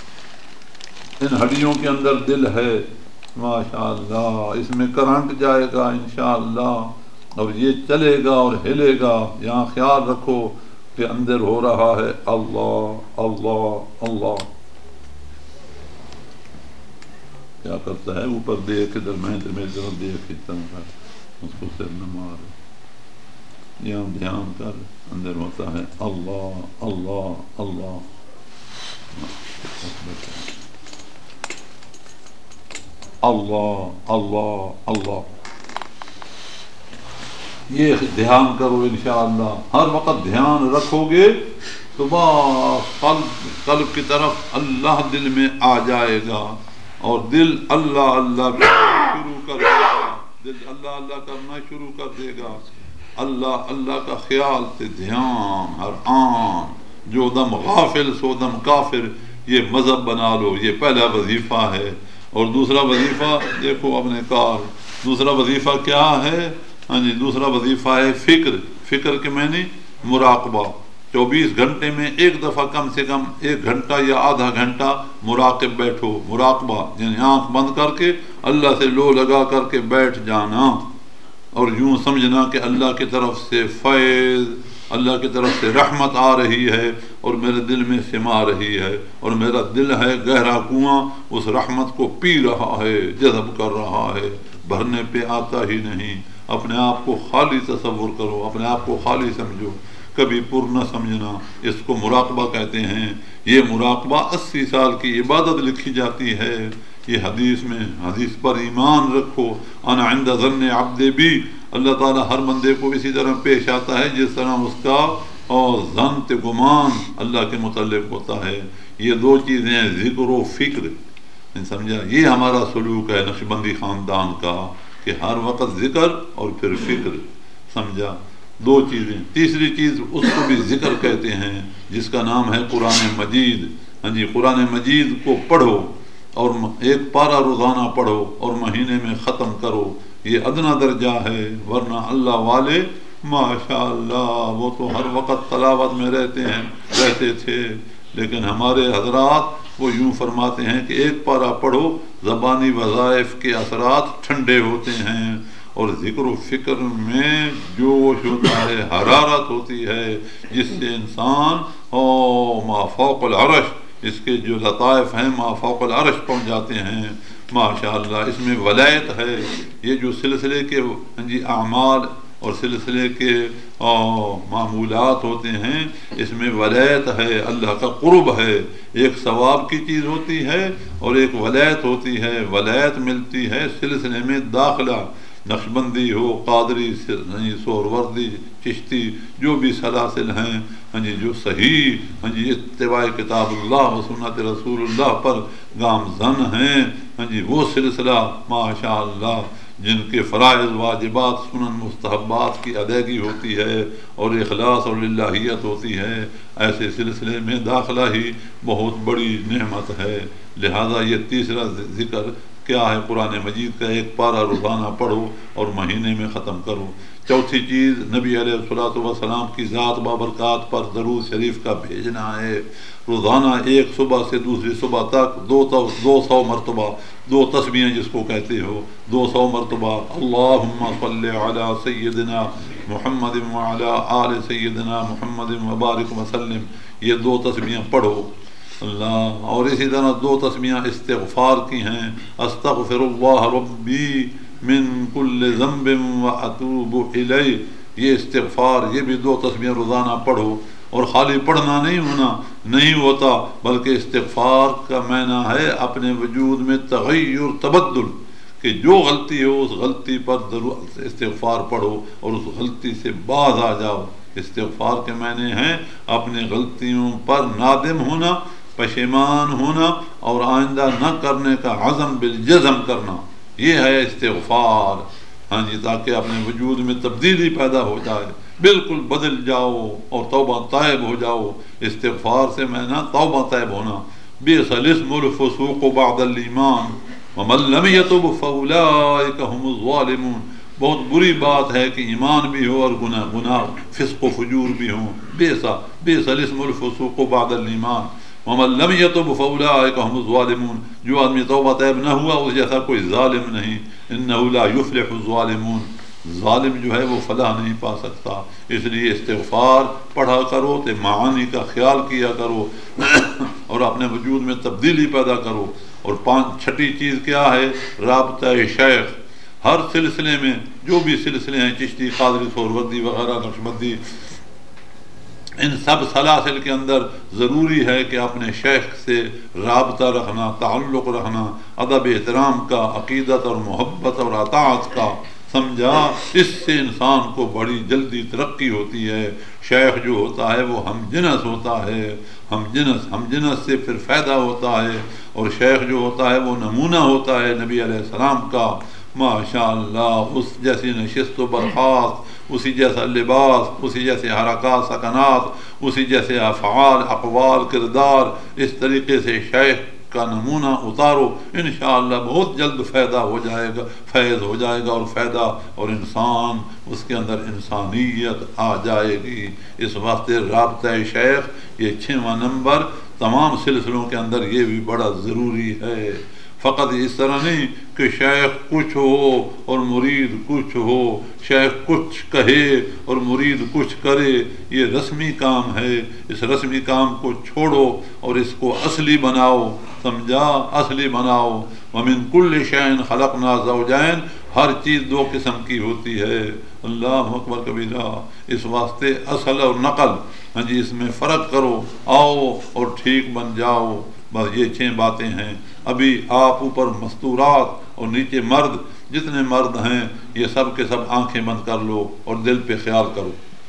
پر۔ ان ہڈیوں کے اندر دل ہے، ماشاء اللہ، اس میں کرنٹ جائے گا انشاءاللہ، اور یہ چلے گا اور ہلے گا۔ یہاں خیال رکھو کہ اندر ہو رہا ہے اللہ اللہ اللہ۔ کیا کرتا ہے؟ اوپر دیکھ، ادھر میں میری طرف دیکھ، اس کو سر نہ مار، یہاں دھیان کر، اندر ہوتا ہے اللہ اللہ اللہ۔ اللہ اللہ اللہ، یہ دھیان کرو انشاءاللہ۔ ہر وقت دھیان رکھو گے تو بس قلب قلب کی طرف اللہ دل میں آ جائے گا، اور دل اللہ اللہ شروع کر دے گا، دل اللہ اللہ کرنا شروع کر دے گا۔ اللہ اللہ کا خیال سے دھیان ہر آن، جو دم غافل سو دم کافر، یہ مذہب بنا لو، یہ پہلا وظیفہ ہے۔ اور دوسرا وظیفہ دیکھو اپنے کار، دوسرا وظیفہ کیا ہے؟ ہاں جی دوسرا وظیفہ ہے فکر۔ فکر کے معنی مراقبہ، چوبیس گھنٹے میں ایک دفعہ کم سے کم ایک گھنٹہ یا آدھا گھنٹہ مراقب بیٹھو. مراقبہ یعنی آنکھ بند کر کے اللہ سے لو لگا کر کے بیٹھ جانا اور یوں سمجھنا کہ اللہ کی طرف سے فیض، اللہ کی طرف سے رحمت آ رہی ہے اور میرے دل میں سما رہی ہے، اور میرا دل ہے گہرا کنواں اس رحمت کو پی رہا ہے، جذب کر رہا ہے، بھرنے پہ آتا ہی نہیں. اپنے آپ کو خالی تصور کرو، اپنے آپ کو خالی سمجھو، کبھی پر نہ سمجھنا. اس کو مراقبہ کہتے ہیں. یہ مراقبہ اسی سال کی عبادت لکھی جاتی ہے. یہ حدیث میں، حدیث پر ایمان رکھو. انا عند ظن عبد بھی، اللہ تعالیٰ ہر بندے کو اسی طرح پیش آتا ہے جس طرح اس کا اور ظن تے گمان اللہ کے متعلق ہوتا ہے. یہ دو چیزیں ہیں، ذکر و فکر. سمجھا؟ یہ ہمارا سلوک ہے نقشبندی خاندان کا کہ ہر وقت ذکر اور پھر فکر. سمجھا؟ دو چیزیں. تیسری چیز اس کو بھی ذکر کہتے ہیں جس کا نام ہے قرآن مجید. ہاں جی، قرآن مجید کو پڑھو اور ایک پارہ روزانہ پڑھو اور مہینے میں ختم کرو. یہ ادنا درجہ ہے، ورنہ اللہ والے ماشاء اللہ وہ تو ہر وقت تلاوت میں رہتے ہیں رہتے تھے. لیکن ہمارے حضرات وہ یوں فرماتے ہیں کہ ایک پارہ پڑھو، زبانی وظائف کے اثرات ٹھنڈے ہوتے ہیں اور ذکر و فکر میں جوش ہوتا ہے، حرارت ہوتی ہے، جس سے انسان او ما فوق العرش، اس کے جو لطائف ہیں ما فوق العرش پہنچ جاتے ہیں. ماشاءاللہ اس میں ولایت ہے. یہ جو سلسلے کے جی اعمال اور سلسلے کے معمولات ہوتے ہیں اس میں ولایت ہے، اللہ کا قرب ہے. ایک ثواب کی چیز ہوتی ہے اور ایک ولایت ہوتی ہے. ولایت ملتی ہے سلسلے میں داخلہ، نقشبندی ہو، قادری، سہروردی، چشتی، جو بھی سلاسل ہیں ہاں جی، جو صحیح ہاں جی اتباع کتاب اللہ و سنت رسول اللہ پر گامزن ہیں ہاں جی، وہ سلسلہ ماشاء اللہ جن کے فرائض، واجبات، سنن، مستحبات کی ادائیگی ہوتی ہے اور اخلاص اور للہیت ہوتی ہے، ایسے سلسلے میں داخلہ ہی بہت بڑی نعمت ہے. لہذا یہ تیسرا ذکر کیا ہے؟ قرآن مجید کا ایک پارہ روزانہ پڑھو اور مہینے میں ختم کرو. چوتھی چیز نبی علیہ الصلوۃ والسلام کی ذات بابرکات پر درود شریف کا بھیجنا ہے. روزانہ ایک صبح سے دوسری صبح تک دو دو سو مرتبہ، دو تسبیحیں جس کو کہتے ہو، دو سو مرتبہ اللہم صلی علی سیدنا محمد وعلی آل سیدنا محمد وبارک وسلم، یہ دو تسبیحیں پڑھو اللہ. اور اسی طرح دو تسبیحیں استغفار کی ہیں، استغفر اللہ ربی من کل ذنب واتوب الیہ. یہ استغفار، یہ بھی دو تسبیحیں روزانہ پڑھو. اور خالی پڑھنا نہیں ہونا نہیں ہوتا، بلکہ استغفار کا معنی ہے اپنے وجود میں تغیر، تبدل، کہ جو غلطی ہو اس غلطی پر ضرور استغفار پڑھو اور اس غلطی سے باز آ جاؤ. استغفار کے معنی ہیں اپنے غلطیوں پر نادم ہونا، پشیمان ہونا اور آئندہ نہ کرنے کا عزم بالجزم کرنا. یہ ہے استغفار ہاں جی، تاکہ اپنے وجود میں تبدیلی پیدا ہو جائے، بالکل بدل جاؤ اور توبہ طائب ہو جاؤ. استغفار سے میں نا توبہ طائب ہونا. بئس الاسم الفسوق بعد الایمان ومن لم یتب فاولئک هم الظالمون. بہت بری بات ہے کہ ایمان بھی ہو اور گناہ گناہ فسق و فجور بھی ہوں. بئس بئس الاسم الفسوق بعد الایمان ومن لم یتب فاولئک هم الظالمون. جو آدمی توبہ طیب نہ ہوا اس جیسا کوئی ظالم نہیں. انہ لا یفلح الظالمون. ظالم جو ہے وہ فلاح نہیں پا سکتا. اس لیے استغفار پڑھا کرو، تے معانی کا خیال کیا کرو اور اپنے وجود میں تبدیلی پیدا کرو. اور پانچ چھٹی چیز کیا ہے؟ رابطہ شیخ. ہر سلسلے میں جو بھی سلسلے ہیں، چشتی، قادری، سہروردی وغیرہ، نقشبندی، ان سب سلاسل کے اندر ضروری ہے کہ اپنے شیخ سے رابطہ رکھنا، تعلق رکھنا، ادب احترام کا، عقیدت اور محبت اور اطاعت کا. سمجھا؟ اس سے انسان کو بڑی جلدی ترقی ہوتی ہے. شیخ جو ہوتا ہے وہ ہم جنس ہوتا ہے، ہم جنس ہم جنس سے پھر فائدہ ہوتا ہے. اور شیخ جو ہوتا ہے وہ نمونہ ہوتا ہے نبی علیہ السلام کا. ماشاء اللہ اس جیسی نشست و برخاست، اسی جیسا لباس، اسی جیسے حرکات سکنات، اسی جیسے افعال، اقوال، کردار، اس طریقے سے شیخ کا نمونہ اتارو، انشاءاللہ بہت جلد فائدہ ہو جائے گا، فیض ہو جائے گا اور فائدہ، اور انسان اس کے اندر انسانیت آ جائے گی۔ اس واسطے رابطہ شیخ یہ چھواں نمبر تمام سلسلوں کے اندر یہ بھی بڑا ضروری ہے۔ فقط اس طرح نہیں کہ شیخ کچھ ہو اور مرید کچھ ہو، شیخ کچھ کہے اور مرید کچھ کرے، یہ رسمی کام ہے۔ اس رسمی کام کو چھوڑو اور اس کو اصلی بناؤ، سمجھا، اصلی بناؤ۔ وَمِن كُلِّ شَيْءٍ خَلَقْنَا زَوْجَيْنِ، ہر چیز دو قسم کی ہوتی ہے۔ اللہ اکبر کبیرہ۔ اس واسطے اصل اور نقل، ہاں جی، اس میں فرق کرو، آؤ اور ٹھیک بن جاؤ۔ بس یہ چھ باتیں ہیں۔ ابھی آپ اوپر مستورات اور نیچے مرد، جتنے مرد ہیں یہ سب کے سب آنکھیں بند کر لو اور دل پہ خیال کرو۔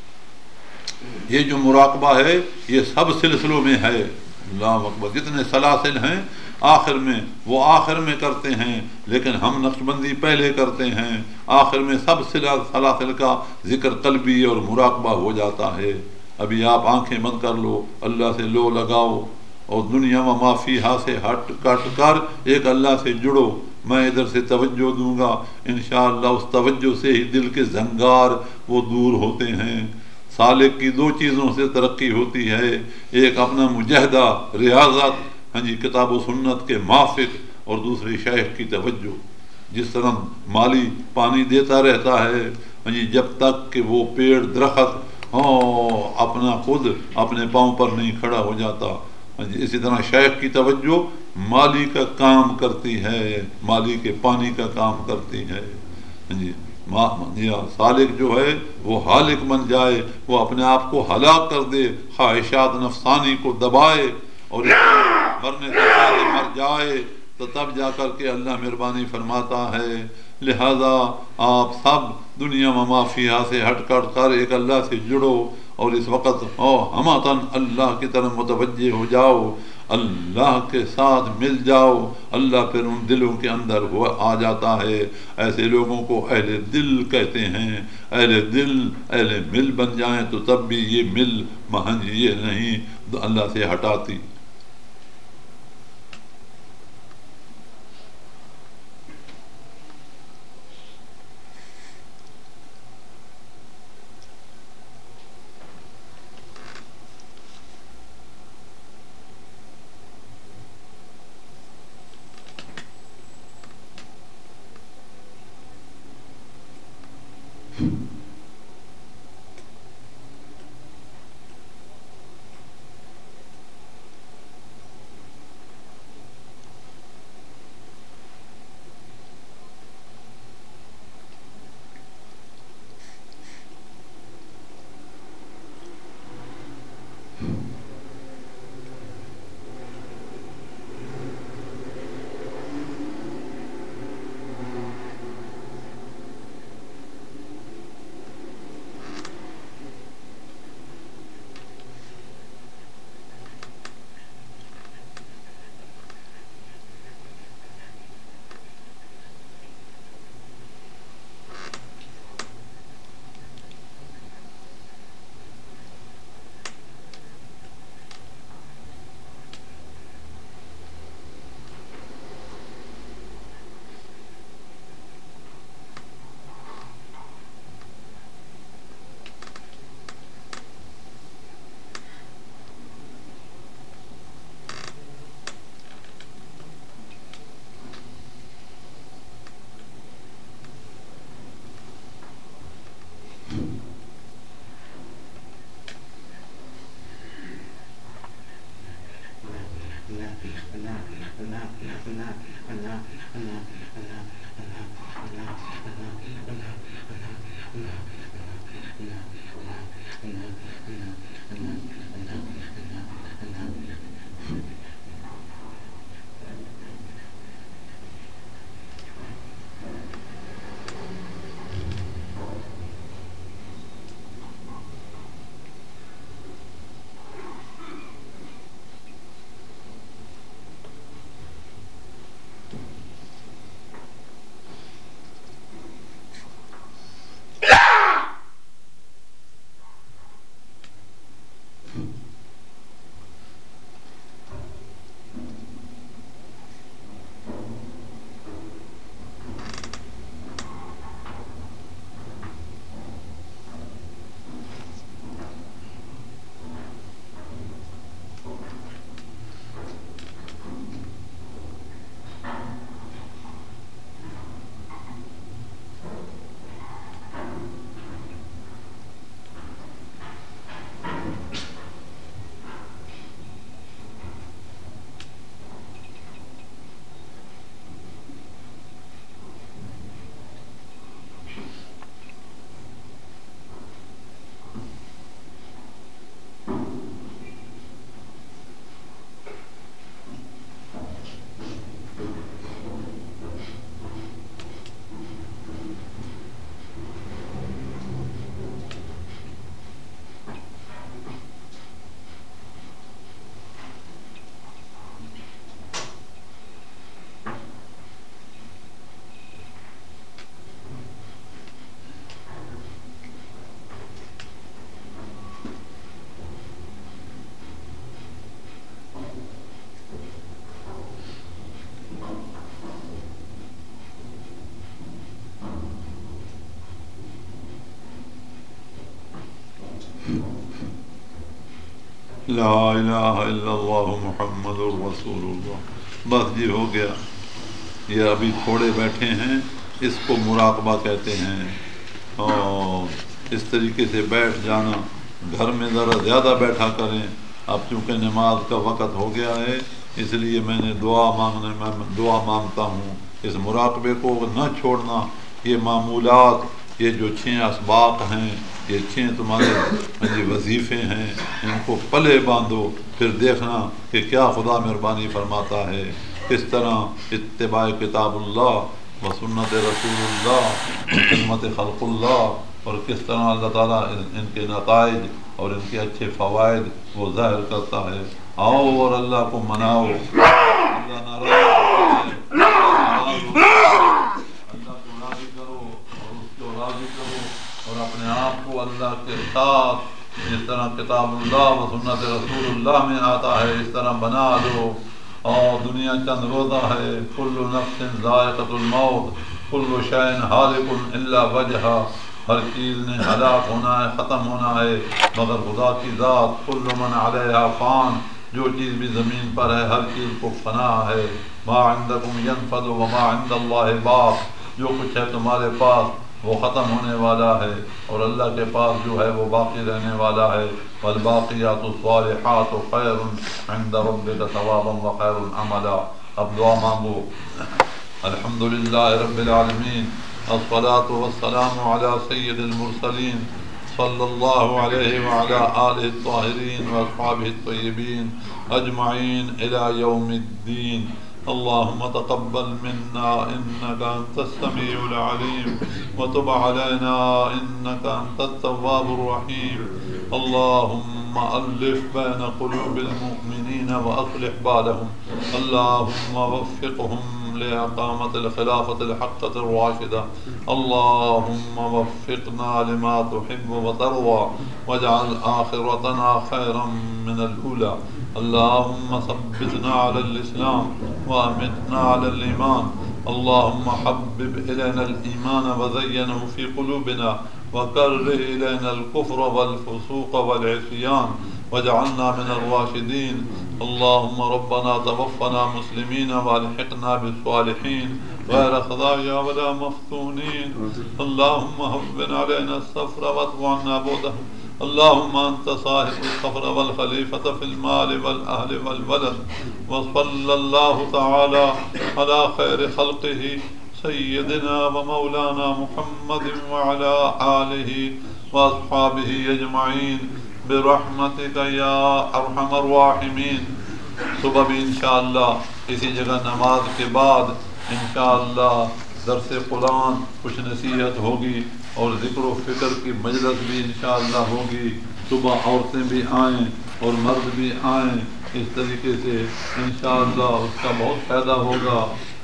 یہ جو مراقبہ ہے یہ سب سلسلوں میں ہے۔ اللہ اکبر۔ جتنے سلاسل ہیں آخر میں وہ آخر میں کرتے ہیں، لیکن ہم نقشبندی پہلے کرتے ہیں۔ آخر میں سب سلاسل کا ذکر قلبی اور مراقبہ ہو جاتا ہے۔ ابھی آپ آنکھیں بند کر لو، اللہ سے لو لگاؤ اور دنیا و ما فیہا سے ہٹ کٹ کر ایک اللہ سے جڑو۔ میں ادھر سے توجہ دوں گا، انشاءاللہ اس توجہ سے ہی دل کے زنگار وہ دور ہوتے ہیں۔ سالک کی دو چیزوں سے ترقی ہوتی ہے، ایک اپنا مجاہدہ، ریاضت، ہاں جی، کتاب و سنت کے موافق، اور دوسری شیخ کی توجہ۔ جس طرح مالی پانی دیتا رہتا ہے، ہاں جی، جب تک کہ وہ پیڑ درخت ہاں اپنا خود اپنے پاؤں پر نہیں کھڑا ہو جاتا، ہاں جی، اسی طرح شیخ کی توجہ مالی کا کام کرتی ہے، مالی کے پانی کا کام کرتی ہے، ہاں جی۔ سالک جو ہے وہ حالق بن جائے، وہ اپنے آپ کو ہلاک کر دے، خواہشات نفسانی کو دبائے اور اس کو مرنے سے پہلے مر جائے، تو تب جا کر کے اللہ مہربانی فرماتا ہے۔ لہذا آپ سب دنیا و ما فیہا سے ہٹ کر کر ایک اللہ سے جڑو اور اس وقت ہمتاً اللہ کی طرف متوجہ ہو جاؤ، اللہ کے ساتھ مل جاؤ۔ اللہ پھر ان دلوں کے اندر ہوا آ جاتا ہے۔ ایسے لوگوں کو اہل دل کہتے ہیں۔ اہل دل اہل مل بن جائیں تو تب بھی یہ مل مہنج یہ نہیں اللہ سے ہٹاتی۔ لا الہ الا اللہ محمد رسول اللہ. بس یہ ہو گیا. یہ ابھی تھوڑے بیٹھے ہیں، اس کو مراقبہ کہتے ہیں. اور اس طریقے سے بیٹھ جانا، گھر میں ذرا زیادہ بیٹھا کریں. اب چونکہ نماز کا وقت ہو گیا ہے، اس لیے میں نے دعا مانگنے میں دعا مانگتا ہوں. اس مراقبے کو نہ چھوڑنا. یہ معمولات، یہ جو چھ اسباق ہیں، یہ چھ تمہارے یہ وظیفے ہیں، ان کو پلے باندھو. پھر دیکھنا کہ کیا خدا مہربانی فرماتا ہے. کس طرح اتباع کتاب اللہ و سنت رسول اللہ و خدمت خلق اللہ، اور کس طرح اللہ تعالیٰ ان کے نتائج اور ان کے اچھے فوائد وہ ظاہر کرتا ہے. آؤ اور اللہ کو مناؤ. اللہ ناراض ہے، اللہ کو راضی کرو اور اس کو راضی کرو، اور اپنے آپ کو اللہ کے ساتھ جس طرح کتاب اللہ و سنت رسول اللہ میں آتا ہے اس طرح بنا دو. اور دنیا چند روزہ ہے. کل نفس ذائقۃ الموت، کل شیء ہالک الا وجہہ. ہر چیز نے ہلاک ہونا ہے، ختم ہونا ہے مگر خدا کی ذات. کل من علیہا فان، جو چیز بھی زمین پر ہے ہر چیز کو فنا ہے. ما عندکم ینفد وما عند اللہ باق، جو کچھ ہے تمہارے پاس وہ ختم ہونے والا ہے، اور اللہ کے پاس جو ہے وہ باقی رہنے والا ہے. والباقیات الصالحات خیر عند ربک ثوابا وخیر عملا. اب دعا مانگو. الحمدللہ رب العالمین، الصلاة والسلام علی سید المرسلین صلی اللہ علیہ وعلی آلہ الطاہرین واصحابہ الطیبین اجمعین الی یوم الدین. اللهم تقبل منا إنك أنت السميع العليم وتب علينا إنك أنت التواب الرحيم. اللهم ألف بين قلوب المؤمنين وأصلح بالهم. اللهم وفقهم لإقامة الخلافة الحقة الراشدة. اللهم وفقنا لما تحب وترضى واجعل آخرتنا خيرا من الأولى. اللهم ثبتنا على الإسلام وأمتنا على الإيمان. اللهم حبب إلينا الإيمان وزينه في قلوبنا وكره إلينا الكفر والفسوق والعصيان واجعلنا من الراشدين. اللهم ربنا توفنا مسلمين والحقنا بالصالحين غير خزايا ولا مفتونين. اللهم هون علينا السفر واتب عنا بعده. اللهم أنت صاحب الصبر والخليفة في المال والأهل والولد. وصلى الله تعالى على خير خلقه سيدنا ومولانا محمد وعلى آله وأصحابه أجمعين برحمتك يا أرحم الراحمين. صبح بھی انشاءاللہ اسی جگہ نماز کے بعد انشاءاللہ درس قرآن، کچھ نصیحت ہوگی اور ذکر و فکر کی مجلس بھی انشاءاللہ ہوگی. صبح عورتیں بھی آئیں اور مرد بھی آئیں. اس طریقے سے انشاءاللہ اس کا بہت فائدہ ہوگا.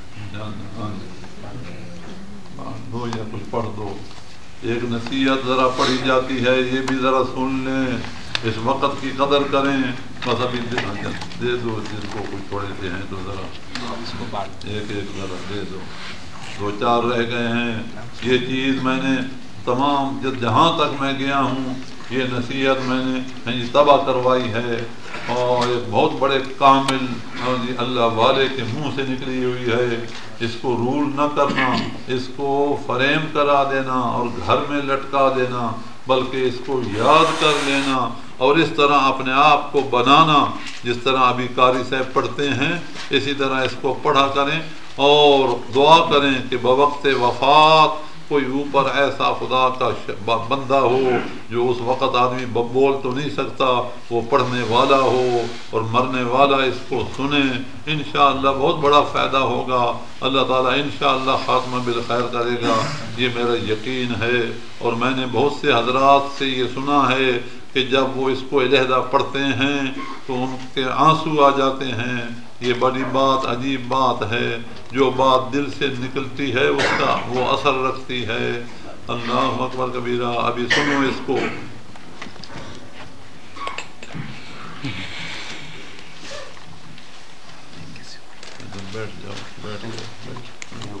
دو یا کچھ پڑھ دو. ایک نصیحت ذرا پڑھی جاتی ہے، یہ بھی ذرا سن لیں. اس وقت کی قدر کریں. بس ابھی دے دو جن کو کچھ تھوڑے سے ہیں تو ذرا ایک ایک ذرا دے دو. دو چار رہ گئے ہیں. یہ چیز میں نے تمام جہاں تک میں گیا ہوں یہ نصیحت میں نے تباہ کروائی ہے، اور ایک بہت بڑے کامل اللہ والے کے منہ سے نکلی ہوئی ہے. اس کو رول نہ کرنا، اس کو فریم کرا دینا اور گھر میں لٹکا دینا، بلکہ اس کو یاد کر لینا اور اس طرح اپنے آپ کو بنانا. جس طرح ابھی قاری صاحب پڑھتے ہیں اسی طرح اس کو پڑھا کریں اور دعا کریں کہ بوقت وفات کوئی اوپر ایسا خدا کا بندہ ہو جو اس وقت آدمی بول تو نہیں سکتا، وہ پڑھنے والا ہو اور مرنے والا اس کو سنے. انشاءاللہ بہت بڑا فائدہ ہوگا. اللہ تعالیٰ انشاءاللہ خاتمہ بالخیر کرے گا، یہ میرا یقین ہے. اور میں نے بہت سے حضرات سے یہ سنا ہے کہ جب وہ اس کو علیحدہ پڑھتے ہیں تو ان کے آنسو آ جاتے ہیں. یہ بڑی بات، عجیب بات ہے. جو بات دل سے نکلتی ہے اس کا وہ اثر رکھتی ہے. اللہ اکبر کبیرہ. ابھی سنو اس کو. بیٹھ جاؤ بیٹھ جاؤ.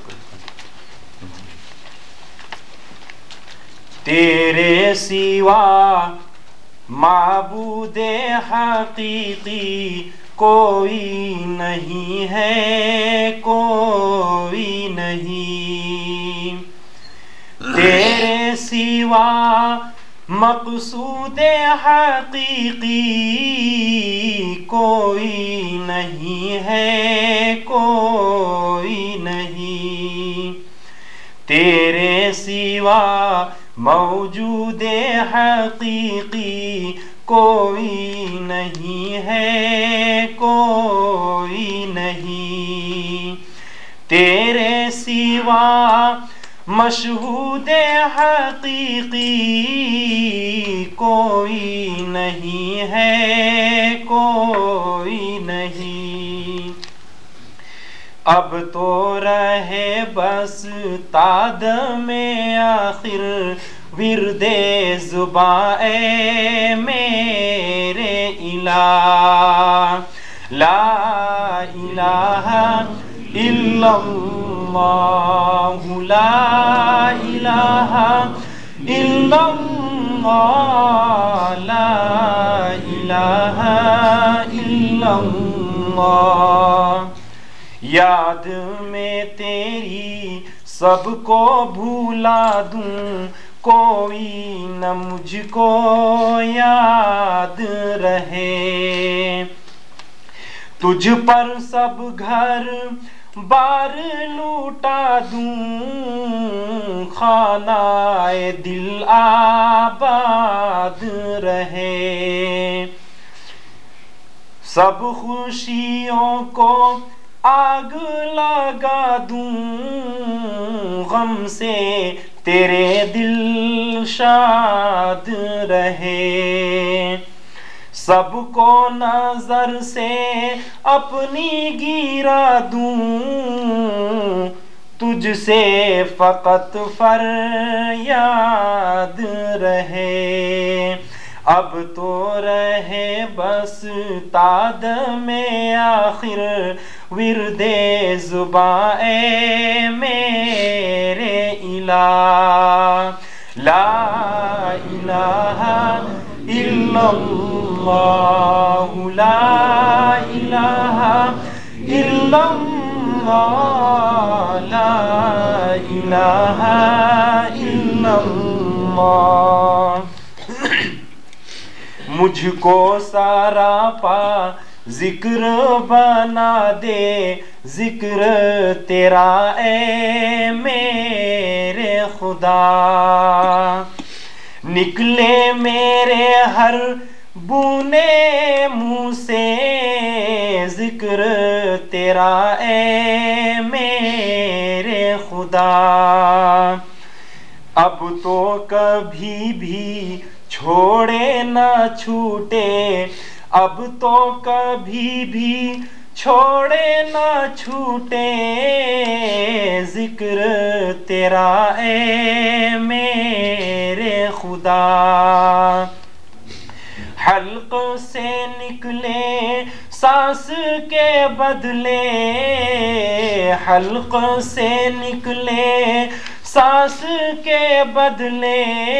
تیرے سوا معبود حقیقی کوئی نہیں ہے، کوئی نہیں تیرے سوا، مقصود حقیقی کوئی نہیں ہے، کوئی نہیں تیرے سوا، موجود حقیقی کوئی نہیں ہے، کوئی نہیں تیرے سوا، مشہود حقیقی کوئی نہیں ہے، کوئی نہیں اب تو رہے بس تاد میں آخر ورد زباں اے میرے الہ، لا الہ الا اللہ، لا الہ الا اللہ، لا الہ الا اللہ یاد میں تیری سب کو بھولا دوں، کوئی نہ مجھ کو یاد رہے، تجھ پر سب گھر بار لوٹا دوں، خانہ دل آباد رہے، سب خوشیوں کو آگ لگا دوں، غم سے تیرے دل شاد رہے، سب کو نظر سے اپنی گرا دوں، تجھ سے فقط فریاد رہے، اب تو رہے بس تاد میں آخر ورد زباں اے میرے الہ، لا الہ الا اللہ، لا الہ الا اللہ، لا الہ الا اللہ مجھ کو سراپا ذکر بنا دے، ذکر تیرا اے میرے خدا، نکلے میرے ہر بونے منہ سے ذکر تیرا اے میرے خدا، اب تو کبھی بھی چھوڑے نہ چھوٹے، اب تو کبھی بھی چھوڑے نہ چھوٹے، ذکر تیرا اے میرے خدا، حلق سے نکلے سانس کے بدلے، حلق سے نکلے سانس کے بدلے،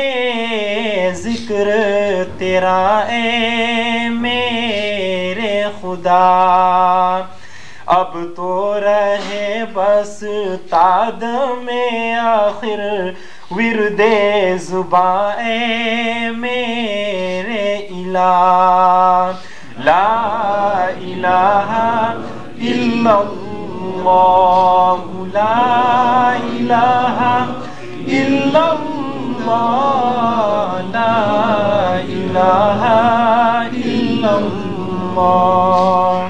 ذکر تیرا اے میرے خدا، اب تو رہے بس تاد میں آخر ورد زباں اے میرے الہ، لا الہ الا اللہ، لا الہ الا اللہ، لا الہ الا اللہ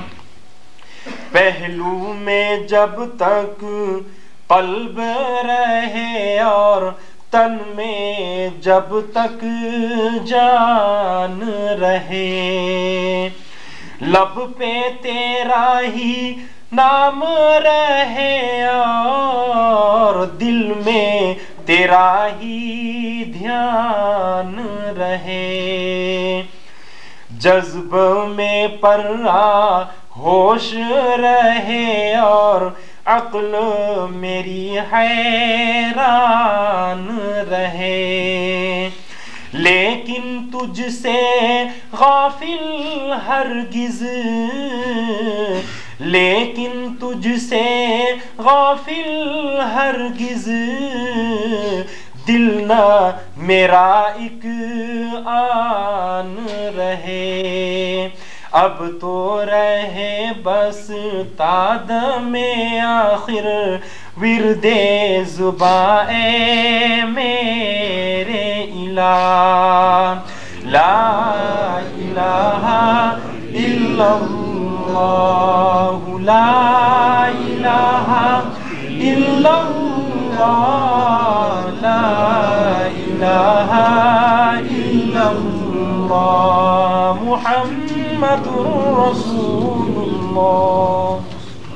پہلو میں جب تک قلب رہے اور تن میں جب تک جان رہے، لب پہ تیرا ہی نام رہے اور دل میں تیرا ہی دھیان رہے، جذب میں پرا ہوش رہے اور عقل میری حیران رہے، لیکن تجھ سے غافل ہرگز، لیکن تجھ سے غافل ہرگز، دل نہ میرا ایک آن رہے، اب تو رہے بس تادم آخر ورد زباں اے میرے الہ، لا الہ الا اللہ، لا الہ الا اللہ، لا الہ الا اللہ، محمد رسول اللہ۔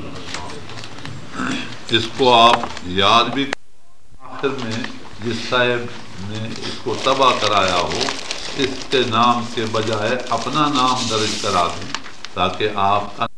اس کو آپ یاد بھی آخر میں جس صاحب نے اس کو تباہ کرایا ہو اس کے نام کے بجائے اپنا نام درج کرا دیں تاکہ آپ کا